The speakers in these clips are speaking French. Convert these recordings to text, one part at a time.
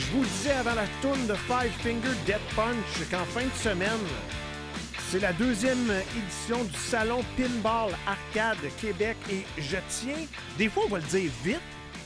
Je vous le disais avant la tourne de Five Finger Death Punch qu'en fin de semaine, c'est la deuxième édition du Salon Pinball Arcade Québec. Et je tiens, des fois on va le dire vite,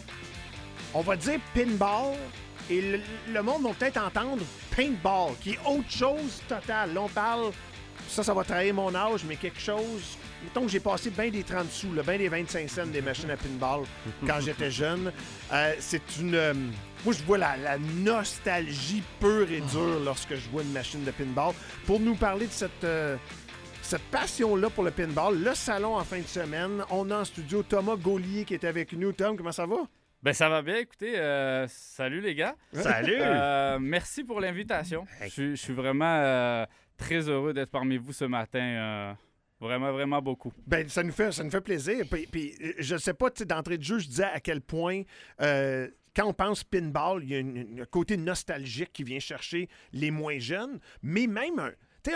on va dire pinball et le monde va peut-être entendre paintball, qui est autre chose totale. Là on parle, ça va trahir mon âge, mais quelque chose... Mettons que j'ai passé bien des 30 sous, bien des 25 cents des machines à pinball quand j'étais jeune. C'est une... moi, je vois la nostalgie pure et dure lorsque je vois une machine de pinball. Pour nous parler de cette passion-là pour le pinball, le salon en fin de semaine, on a en studio Thomas Gaulier qui est avec nous. Tom, comment ça va? Ben ça va bien, écoutez, salut les gars. Salut! Merci pour l'invitation. Je suis vraiment très heureux d'être parmi vous ce matin. Vraiment, vraiment beaucoup. Ben, ça nous fait plaisir. Puis je sais pas, tu sais, d'entrée de jeu, je disais à quel point, quand on pense pinball, il y a un côté nostalgique qui vient chercher les moins jeunes, mais même,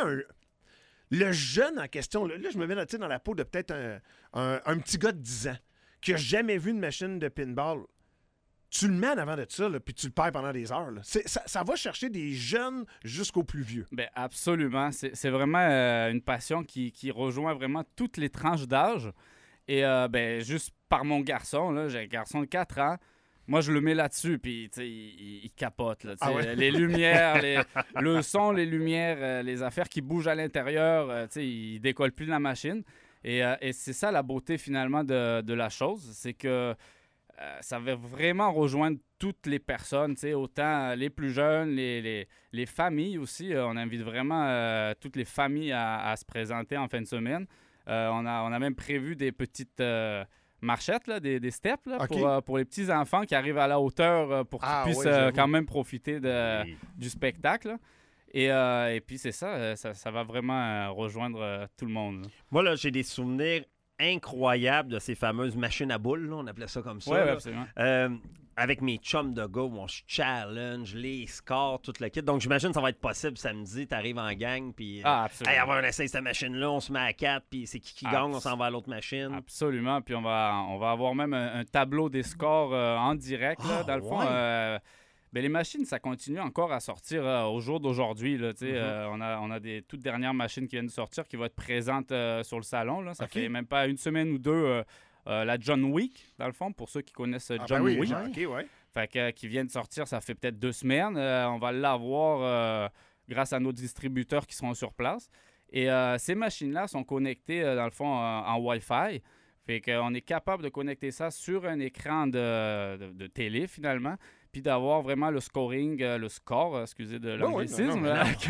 le jeune en question, là je me mets dans la peau de peut-être un petit gars de 10 ans qui n'a jamais vu une machine de pinball. Tu le mets en avant de ça, là, puis tu le perds pendant des heures. Là. Ça va chercher des jeunes jusqu'aux plus vieux. Ben absolument. C'est vraiment une passion qui rejoint vraiment toutes les tranches d'âge. Et juste par mon garçon, là, j'ai un garçon de 4 ans, moi, je le mets là-dessus, puis il capote. Là, ouais? Les lumières, le son, les lumières, les affaires qui bougent à l'intérieur, il décolle plus de la machine. Et c'est ça la beauté finalement de la chose, c'est que ça va vraiment rejoindre toutes les personnes, autant les plus jeunes, les familles aussi. On invite vraiment toutes les familles à se présenter en fin de semaine. On a même prévu des petites marchettes, là, des steps là, okay. pour les petits-enfants qui arrivent à la hauteur pour qu'ils puissent quand même profiter du spectacle. Là. Et puis c'est ça va vraiment rejoindre tout le monde. Là. Moi, là, j'ai des souvenirs incroyable de ces fameuses machines à boules, là, on appelait ça comme ça. Oui, absolument. Avec mes chums de gars où on se challenge, les scores, tout le kit. Donc, j'imagine que ça va être possible samedi, t'arrives en gang, puis absolument. Hey, avoir un essai de cette machine-là, on se met à 4, puis c'est qui gagne, on s'en va à l'autre machine. Absolument, puis on va avoir même un tableau des scores en direct. Là, dans le fond, les machines, ça continue encore à sortir au jour d'aujourd'hui. Là, on a des toutes dernières machines qui viennent de sortir qui vont être présentes sur le salon. Là. Ça fait même pas une semaine ou deux la John Wick, dans le fond, pour ceux qui connaissent John Wick. Fait que, qui vient de sortir, ça fait peut-être 2 semaines. On va l'avoir grâce à nos distributeurs qui seront sur place. Et ces machines-là sont connectées, dans le fond, en Wi-Fi. Fait qu'on est capable de connecter ça sur un écran de télé, finalement, puis d'avoir vraiment le scoring, le score, excusez de l'anglicisme.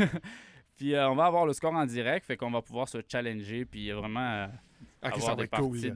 Puis on va avoir le score en direct, fait qu'on va pouvoir se challenger, puis vraiment avoir des parties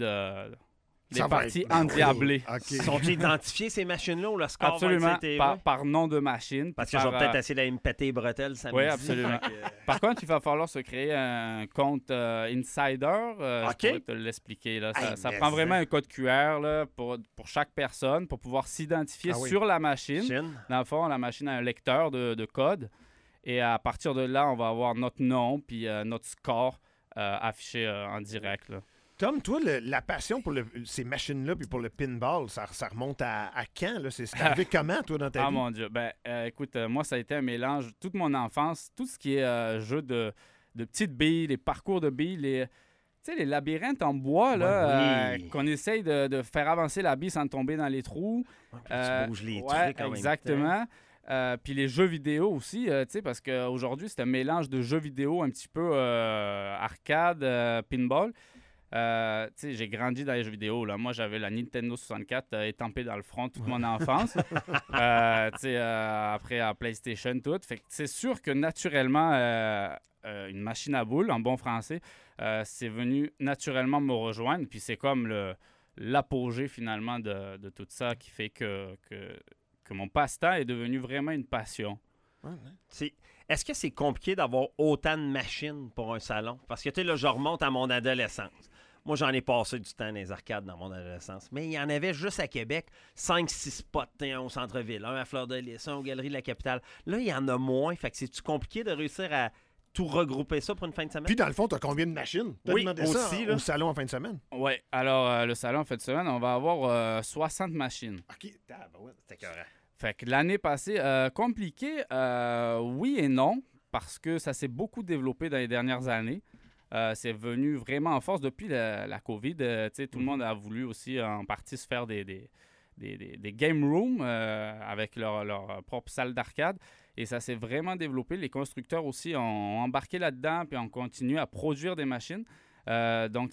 parties endiablées. Sont-ils identifiés, ces machines-là, ou le score absolument, va être par nom de machine. Parce que je vais peut-être essayer d'aller me péter les bretelles samedi. Oui, absolument. Par contre, il va falloir se créer un compte Insider. Je pourrais te l'expliquer. Là. Ça prend vraiment un code QR là, pour chaque personne pour pouvoir s'identifier sur la machine. Dans le fond, la machine a un lecteur de code. Et à partir de là, on va avoir notre nom puis notre score affiché en direct. Là. Tom, toi, la passion pour ces machines-là puis pour le pinball, ça remonte à quand? Là? C'est arrivé comment, toi, dans ta vie? Ah, mon Dieu. Écoute, moi, ça a été un mélange. Toute mon enfance, tout ce qui est jeu de petites billes, les parcours de billes, les labyrinthes en bois, là, qu'on essaye de faire avancer la bille sans tomber dans les trous. Tu bouges les trucs en exactement. Puis les jeux vidéo aussi, parce qu'aujourd'hui, c'est un mélange de jeux vidéo un petit peu arcade, pinball. J'ai grandi dans les jeux vidéo. Là. Moi, j'avais la Nintendo 64 étampée dans le front toute mon enfance. Après, à PlayStation, tout. Fait que c'est sûr que naturellement, une machine à boules, en bon français, c'est venu naturellement me rejoindre. Puis c'est comme l'apogée, finalement, de tout ça qui fait que mon passe-temps est devenu vraiment une passion. Est-ce que c'est compliqué d'avoir autant de machines pour un salon? Parce que, là, je remonte à mon adolescence. Moi, j'en ai passé du temps dans les arcades dans mon adolescence. Mais il y en avait juste à Québec, 5-6 spots, un au centre-ville, un à Fleur-de-Lys, un aux Galeries de la Capitale. Là, il y en a moins. Fait que c'est-tu compliqué de réussir à tout regrouper ça pour une fin de semaine? Puis, dans le fond, tu as combien de machines? Tu as demandé aussi, ça au salon en fin de semaine? Oui. Alors, le salon en fin de semaine, on va avoir 60 machines. OK. C'est correct. Fait que l'année passée, compliqué, oui et non, parce que ça s'est beaucoup développé dans les dernières années. C'est venu vraiment en force depuis la COVID. Tout le monde a voulu aussi en partie se faire des game rooms avec leur propre salle d'arcade. Et ça s'est vraiment développé. Les constructeurs aussi ont embarqué là-dedans puis ont continué à produire des machines. Donc,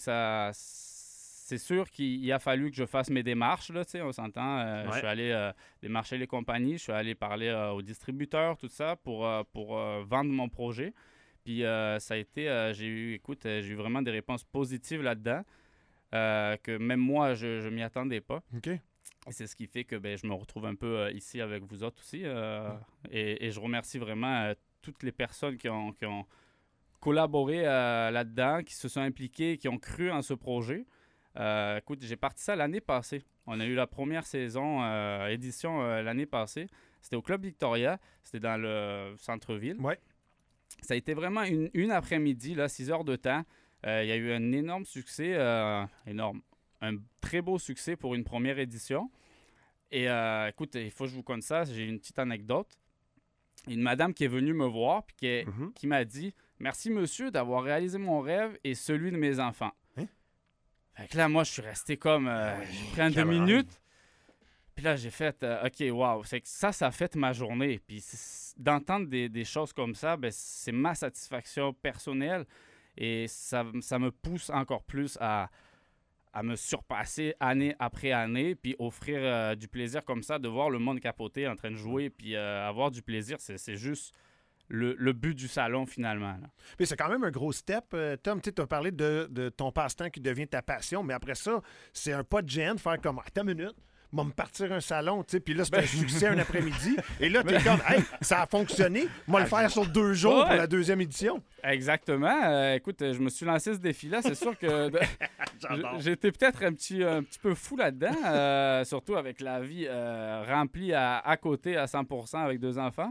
c'est sûr qu'il a fallu que je fasse mes démarches, là, on s'entend. Je suis allé démarcher les compagnies, je suis allé parler aux distributeurs, tout ça, pour vendre mon projet. Puis ça a été, j'ai eu vraiment des réponses positives là-dedans, que même moi, je m'y attendais pas. OK. Et c'est ce qui fait que je me retrouve un peu ici avec vous autres aussi. Et je remercie vraiment toutes les personnes qui ont collaboré là-dedans, qui se sont impliquées, qui ont cru en ce projet. Écoute, j'ai parti ça l'année passée. On a eu la première saison, édition l'année passée. C'était au Club Victoria. C'était dans le centre-ville. Ouais. Ça a été vraiment une après-midi, 6 heures de temps. Il y a eu un énorme succès, énorme. Un très beau succès pour une première édition. Et écoute, il faut que je vous conte ça. J'ai une petite anecdote. Une madame qui est venue me voir et qui m'a dit « Merci, monsieur, d'avoir réalisé mon rêve et celui de mes enfants. » Fait que là, moi, je suis resté comme... j'ai pris 2 minutes. Puis là, j'ai fait OK, wow. C'est que ça a fait ma journée. Puis d'entendre des choses comme ça, c'est ma satisfaction personnelle. Et ça me pousse encore plus à me surpasser année après année, puis offrir du plaisir comme ça, de voir le monde capoter en train de jouer, puis avoir du plaisir, c'est juste le but du salon, finalement. Là. Mais c'est quand même un gros step. Tom, tu as parlé de ton passe-temps qui devient ta passion, mais après ça, c'est un pas de géant de faire comme « Attends une minute, on va me partir un salon, tu sais, puis là, c'est un succès un après-midi. Et là, t'es comme, hey, ça a fonctionné, on va le faire sur 2 jours pour la deuxième édition. » Exactement. Écoute, je me suis lancé ce défi-là. C'est sûr que j'étais peut-être un petit peu fou là-dedans, surtout avec la vie remplie à côté à 100% avec 2 enfants.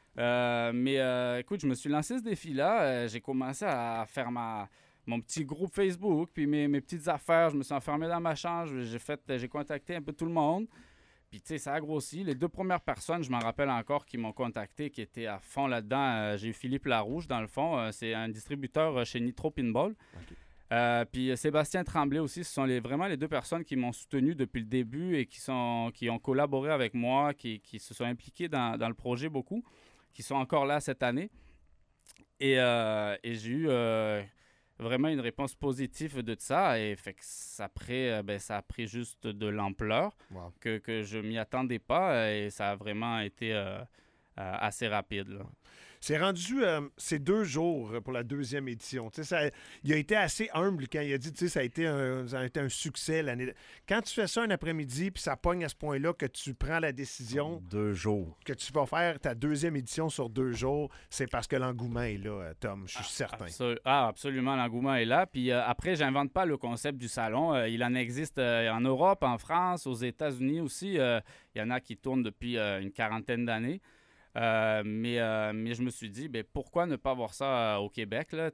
Mais écoute, je me suis lancé ce défi-là. J'ai commencé à faire mon petit groupe Facebook, puis mes petites affaires. Je me suis enfermé dans ma chambre. J'ai contacté un peu tout le monde. Puis, tu sais, ça a grossi. Les 2 premières personnes, je m'en rappelle encore, qui m'ont contacté, qui étaient à fond là-dedans. J'ai eu Philippe Larouche, dans le fond. C'est un distributeur chez Nitro Pinball. Okay. Puis Sébastien Tremblay aussi. Ce sont vraiment les 2 personnes qui m'ont soutenu depuis le début et qui ont collaboré avec moi, qui se sont impliqués dans le projet beaucoup, qui sont encore là cette année. Et j'ai eu vraiment une réponse positive de ça. Et fait que ça a pris juste de l'ampleur que je m'y attendais pas. Et ça a vraiment été assez rapide, là. C'est rendu ces 2 jours pour la deuxième édition. Il a été assez humble quand il a dit ça a été un succès l'année. Quand tu fais ça un après-midi puis ça pogne à ce point-là que tu prends la décision 2 jours que tu vas faire ta deuxième édition sur 2 jours, c'est parce que l'engouement est là, Tom, je suis certain. Absolument, l'engouement est là. Puis après, j'invente pas le concept du salon. Il en existe en Europe, en France, aux États-Unis aussi. Il y en a qui tournent depuis une 40aine d'années. Mais je me suis dit, pourquoi ne pas voir ça au Québec? Là,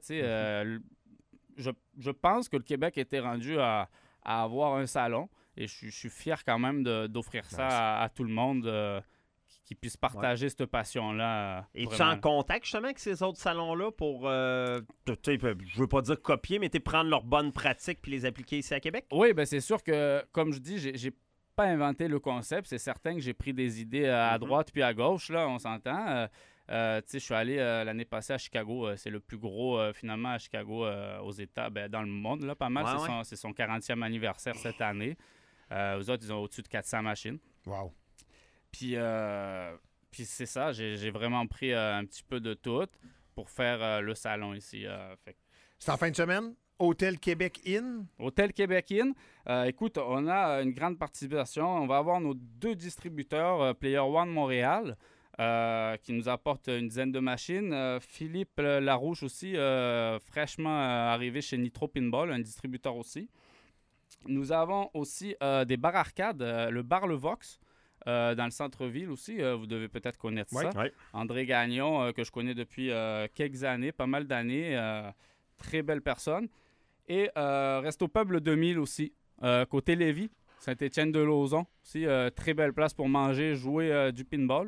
je pense que le Québec était rendu à avoir un salon et je suis fier quand même d'offrir ça à tout le monde qui puisse partager cette passion-là. Et tu es en contact justement avec ces autres salons-là pour, je veux pas dire copier, mais prendre leurs bonnes pratiques puis les appliquer ici à Québec? Oui, c'est sûr que, comme je dis, j'ai pas inventé le concept. C'est certain que j'ai pris des idées à droite puis à gauche, là, on s'entend. Je suis allé l'année passée à Chicago. C'est le plus gros, finalement, à Chicago, aux États, dans le monde, là, pas mal. C'est son 40e anniversaire cette année. Eux autres, ils ont au-dessus de 400 machines. Wow. Puis c'est ça, j'ai vraiment pris un petit peu de tout pour faire le salon ici. C'est en fin de semaine? Hôtel Québec Inn? Hôtel Québec Inn. Écoute, on a une grande participation. On va avoir nos 2 distributeurs, Player One Montréal, qui nous apportent une dizaine de machines. Philippe Larouche aussi, fraîchement arrivé chez Nitro Pinball, un distributeur aussi. Nous avons aussi des bars arcades, le bar Le Vox, dans le centre-ville aussi. Vous devez peut-être connaître ça. Oui. André Gagnon, que je connais depuis quelques années, pas mal d'années. Très belle personne. Et Resto Pub le 2000 aussi, côté Lévis. Saint-Étienne-de-Lauzon. Aussi, très belle place pour manger, jouer du pinball.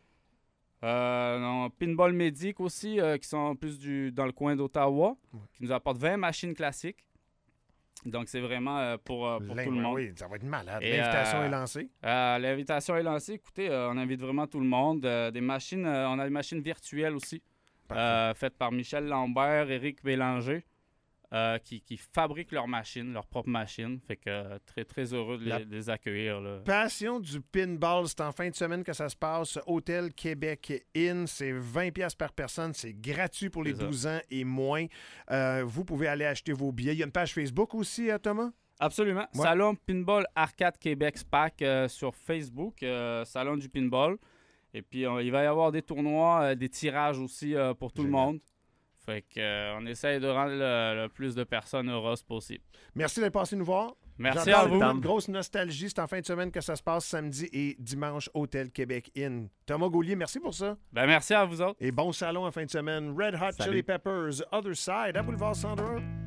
Pinball Médic aussi, qui sont plus dans le coin d'Ottawa, qui nous apportent 20 machines classiques. Donc, c'est vraiment pour tout le monde. Oui, ça va être malade. L'invitation est lancée. L'invitation est lancée. Écoutez, on invite vraiment tout le monde. Des machines, on a des machines virtuelles aussi, faites par Michel Lambert, Éric Bélanger, qui fabriquent leurs propres machines. Fait que très, très heureux de les accueillir. Là. Passion du pinball, c'est en fin de semaine que ça se passe. Hôtel Québec Inn, c'est 20$ par personne. C'est gratuit pour les 12 ans et moins. Vous pouvez aller acheter vos billets. Il y a une page Facebook aussi, Thomas? Absolument. Ouais. Salon Pinball Arcade Québec SPAC sur Facebook. Salon du pinball. Et puis, il va y avoir des tournois, des tirages aussi pour tout le monde. Fait qu'on essaye de rendre le plus de personnes heureuses possible. Merci d'être passé nous voir. Merci à vous. Une grosse nostalgie. C'est en fin de semaine que ça se passe samedi et dimanche, Hôtel Québec Inn. Thomas Gaulier, merci pour ça. Merci à vous autres. Et bon salon en fin de semaine. Red Hot Chili Peppers, Other Side, à Boulevard Sandra.